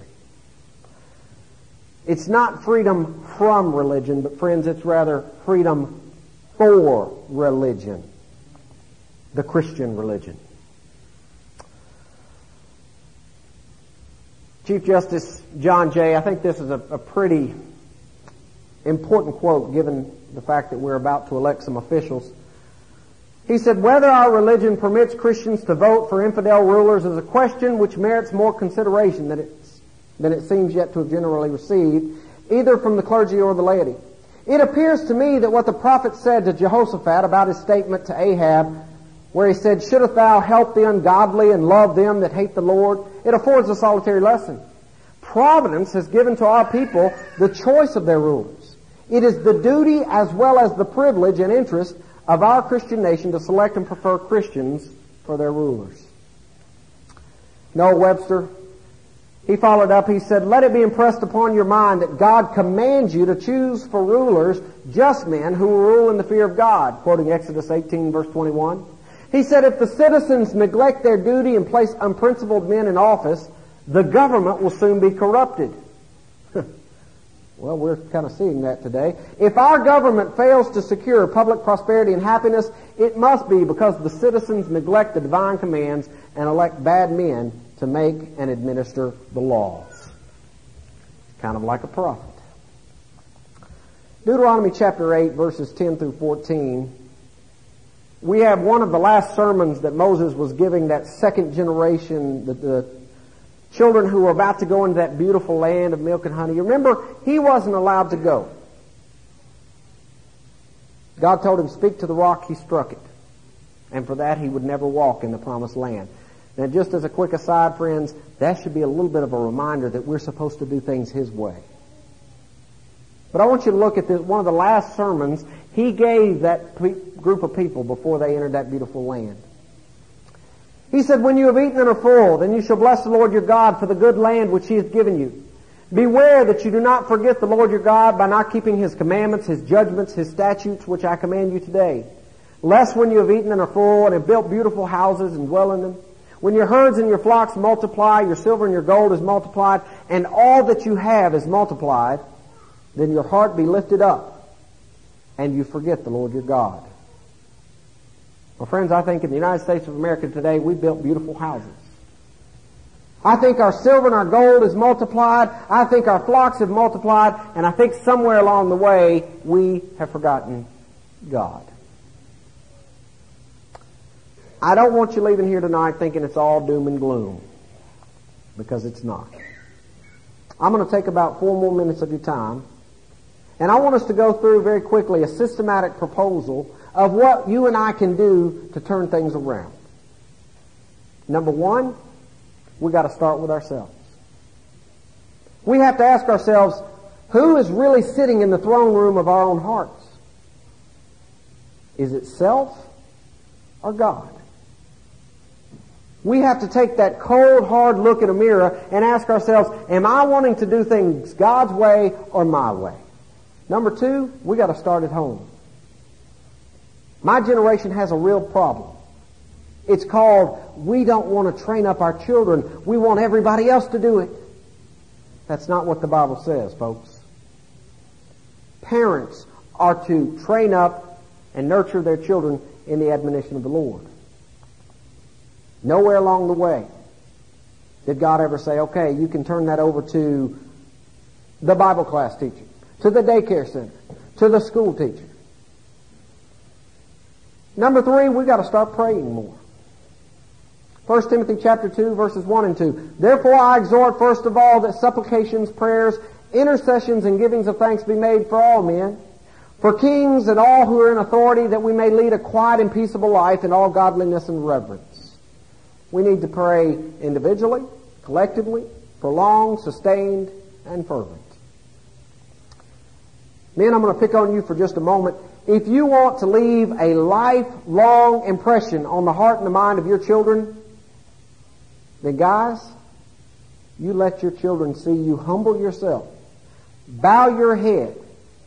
It's not freedom from religion, but friends, it's rather freedom for religion, the Christian religion. Chief Justice John Jay, I think this is a, a pretty important quote given the fact that we're about to elect some officials. He said, "Whether our religion permits Christians to vote for infidel rulers is a question which merits more consideration than, it's, than it seems yet to have generally received, either from the clergy or the laity. It appears to me that what the prophet said to Jehoshaphat about his statement to Ahab, where he said, 'Shouldest thou help the ungodly and love them that hate the Lord?' it affords a solitary lesson. Providence has given to our people the choice of their rulers. It is the duty as well as the privilege and interest of our Christian nation to select and prefer Christians for their rulers." Noah Webster, he followed up, he said, "Let it be impressed upon your mind that God commands you to choose for rulers just men who will rule in the fear of God," quoting Exodus eighteen, verse twenty-one. He said, "If the citizens neglect their duty and place unprincipled men in office, the government will soon be corrupted." Well, we're kind of seeing that today. "If our government fails to secure public prosperity and happiness, it must be because the citizens neglect the divine commands and elect bad men to make and administer the laws." Kind of like a prophet. Deuteronomy chapter eight, verses ten through fourteen. We have one of the last sermons that Moses was giving that second generation, the, the children who were about to go into that beautiful land of milk and honey. You remember, he wasn't allowed to go. God told him, "Speak to the rock," he struck it. And for that, he would never walk in the promised land. Now, just as a quick aside, friends, that should be a little bit of a reminder that we're supposed to do things his way. But I want you to look at this, one of the last sermons he gave that pe- group of people before they entered that beautiful land. He said, "When you have eaten and are full, then you shall bless the Lord your God for the good land which he has given you. Beware that you do not forget the Lord your God by not keeping his commandments, his judgments, his statutes, which I command you today. Lest when you have eaten and are full and have built beautiful houses and dwell in them, when your herds and your flocks multiply, your silver and your gold is multiplied, and all that you have is multiplied, then your heart be lifted up, and you forget the Lord your God." Well, friends, I think in the United States of America today, we built beautiful houses. I think our silver and our gold is multiplied. I think our flocks have multiplied. And I think somewhere along the way, we have forgotten God. I don't want you leaving here tonight thinking it's all doom and gloom, because it's not. I'm going to take about four more minutes of your time, and I want us to go through very quickly a systematic proposal of what you and I can do to turn things around. Number one, we got to start with ourselves. We have to ask ourselves, who is really sitting in the throne room of our own hearts? Is it self or God? We have to take that cold, hard look in a mirror and ask ourselves, am I wanting to do things God's way or my way? Number two, we got to start at home. My generation has a real problem. It's called, we don't want to train up our children. We want everybody else to do it. That's not what the Bible says, folks. Parents are to train up and nurture their children in the admonition of the Lord. Nowhere along the way did God ever say, okay, you can turn that over to the Bible class teacher, to the daycare center, to the school teacher. Number three, we've got to start praying more. First Timothy chapter two, verses one and two. Therefore I exhort first of all that supplications, prayers, intercessions, and givings of thanks be made for all men, for kings and all who are in authority, that we may lead a quiet and peaceable life in all godliness and reverence. We need to pray individually, collectively, prolonged, sustained, and fervent. Men, I'm going to pick on you for just a moment. If you want to leave a lifelong impression on the heart and the mind of your children, then guys, you let your children see you humble yourself, bow your head,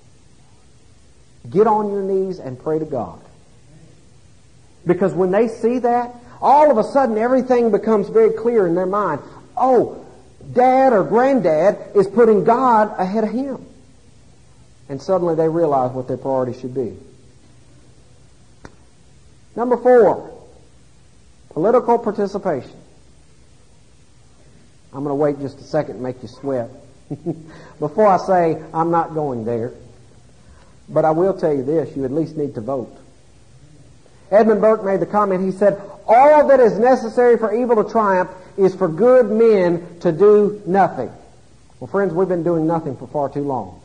get on your knees and pray to God. Because when they see that, all of a sudden everything becomes very clear in their mind. Oh, Dad or Granddad is putting God ahead of him. And suddenly they realize what their priority should be. Number four, political participation. I'm going to wait just a second and make you sweat. Before I say I'm not going there. But I will tell you this, you at least need to vote. Edmund Burke made the comment, he said, all that is necessary for evil to triumph is for good men to do nothing. Well, friends, we've been doing nothing for far too long.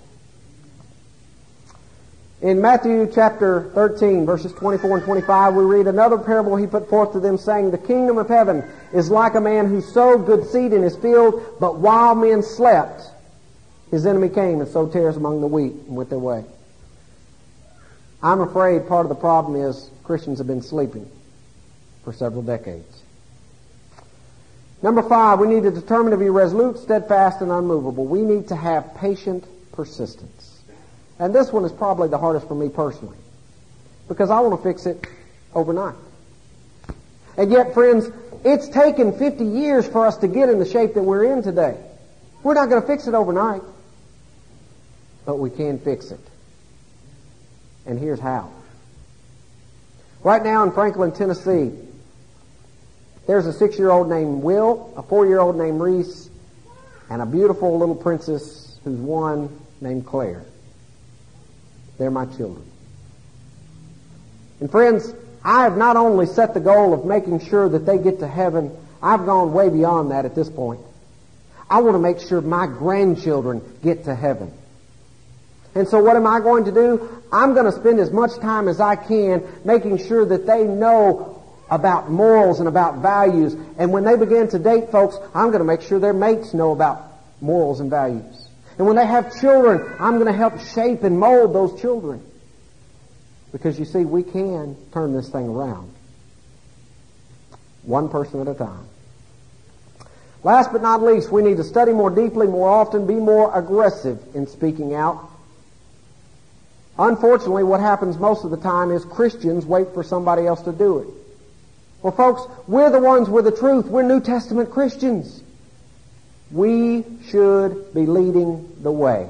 In Matthew chapter thirteen, verses twenty-four and twenty-five, we read another parable he put forth to them, saying, the kingdom of heaven is like a man who sowed good seed in his field, but while men slept, his enemy came and sowed tares among the wheat and went their way. I'm afraid part of the problem is Christians have been sleeping for several decades. Number five, we need to determine to be resolute, steadfast, and unmovable. We need to have patient persistence. And this one is probably the hardest for me personally, because I want to fix it overnight. And yet, friends, it's taken fifty years for us to get in the shape that we're in today. We're not going to fix it overnight, but we can fix it. And here's how. Right now in Franklin, Tennessee, there's a six-year-old named Will, a four-year-old named Reese, and a beautiful little princess who's one named Claire. They're my children. And friends, I have not only set the goal of making sure that they get to heaven, I've gone way beyond that at this point. I want to make sure my grandchildren get to heaven. And so what am I going to do? I'm going to spend as much time as I can making sure that they know about morals and about values. And when they begin to date folks, I'm going to make sure their mates know about morals and values. And when they have children, I'm going to help shape and mold those children. Because you see, we can turn this thing around. One person at a time. Last but not least, we need to study more deeply, more often, be more aggressive in speaking out. Unfortunately, what happens most of the time is Christians wait for somebody else to do it. Well, folks, we're the ones with the truth. We're New Testament Christians. We should be leading the way.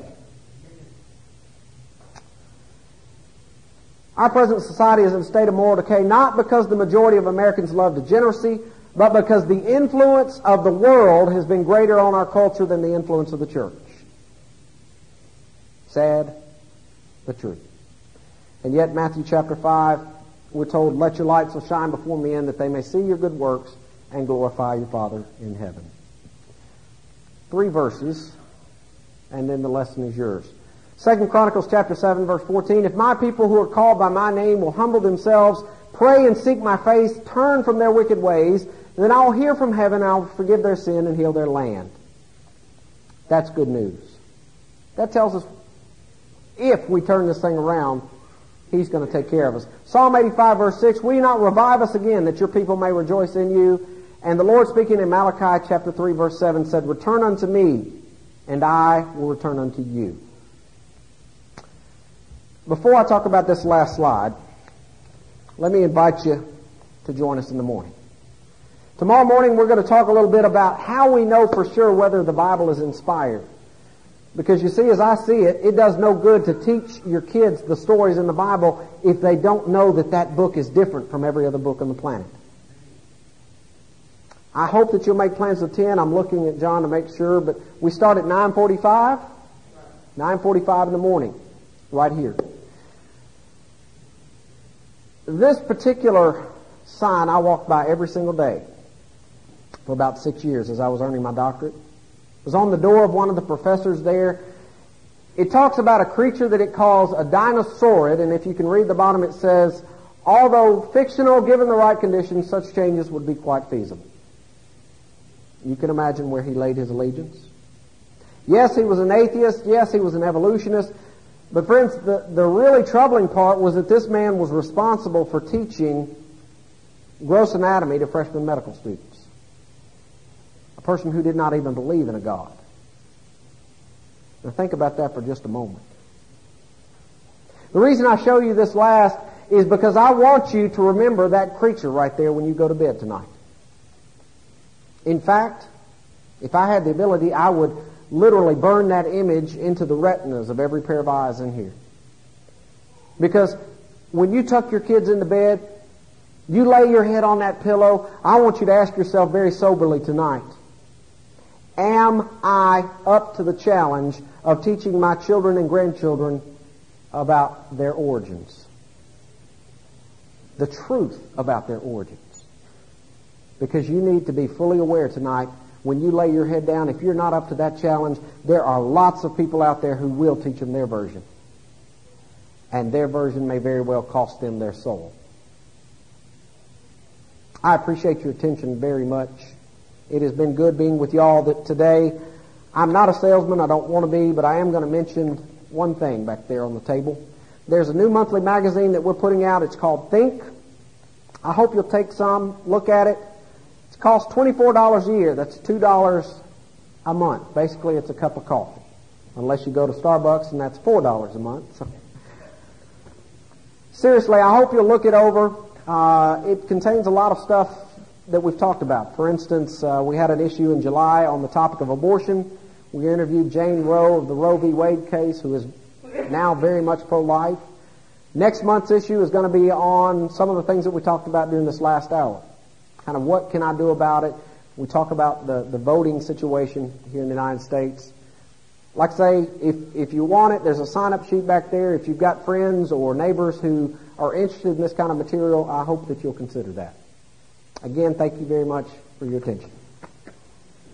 Our present society is in a state of moral decay, not because the majority of Americans love degeneracy, but because the influence of the world has been greater on our culture than the influence of the church. Sad, but true. And yet Matthew chapter five we're told, let your light so shine before men that they may see your good works and glorify your Father in heaven. Three verses, and then the lesson is yours. Second Chronicles chapter seven, verse fourteen, if my people who are called by my name will humble themselves, pray and seek my face, turn from their wicked ways, then I'll hear from heaven, and I'll forgive their sin and heal their land. That's good news. That tells us if we turn this thing around, He's going to take care of us. Psalm eighty-five, verse six, will you not revive us again, that your people may rejoice in you? And the Lord, speaking in Malachi chapter three, verse seven, said, return unto me, and I will return unto you. Before I talk about this last slide, let me invite you to join us in the morning. Tomorrow morning we're going to talk a little bit about how we know for sure whether the Bible is inspired. Because you see, as I see it, it does no good to teach your kids the stories in the Bible if they don't know that that book is different from every other book on the planet. I hope that you'll make plans of ten. I'm looking at John to make sure, but we start at nine forty-five. nine forty-five in the morning, right here. This particular sign I walked by every single day for about six years as I was earning my doctorate. It was on the door of one of the professors there. It talks about a creature that it calls a dinosaurid, and if you can read the bottom, it says, although fictional, given the right conditions, such changes would be quite feasible. You can imagine where he laid his allegiance. Yes, he was an atheist. Yes, he was an evolutionist. But friends, the, the really troubling part was that this man was responsible for teaching gross anatomy to freshman medical students. A person who did not even believe in a God. Now think about that for just a moment. The reason I show you this last is because I want you to remember that creature right there when you go to bed tonight. In fact, if I had the ability, I would literally burn that image into the retinas of every pair of eyes in here. Because when you tuck your kids into bed, you lay your head on that pillow, I want you to ask yourself very soberly tonight, am I up to the challenge of teaching my children and grandchildren about their origins? The truth about their origins. Because you need to be fully aware tonight, when you lay your head down, if you're not up to that challenge, there are lots of people out there who will teach them their version. And their version may very well cost them their soul. I appreciate your attention very much. It has been good being with y'all that today. I'm not a salesman, I don't want to be, but I am going to mention one thing back there on the table. There's a new monthly magazine that we're putting out. It's called Think. I hope you'll take some, look at it. It costs twenty-four dollars a year. That's two dollars a month. Basically, it's a cup of coffee. Unless you go to Starbucks, and that's four dollars a month. So, seriously, I hope you'll look it over. Uh, it contains a lot of stuff that we've talked about. For instance, uh, we had an issue in July on the topic of abortion. We interviewed Jane Roe of the Roe v. Wade case, who is now very much pro-life. Next month's issue is going to be on some of the things that we talked about during this last hour. Kind of what can I do about it? We talk about the, the voting situation here in the United States. Like I say, if, if you want it, there's a sign-up sheet back there. If you've got friends or neighbors who are interested in this kind of material, I hope that you'll consider that. Again, thank you very much for your attention.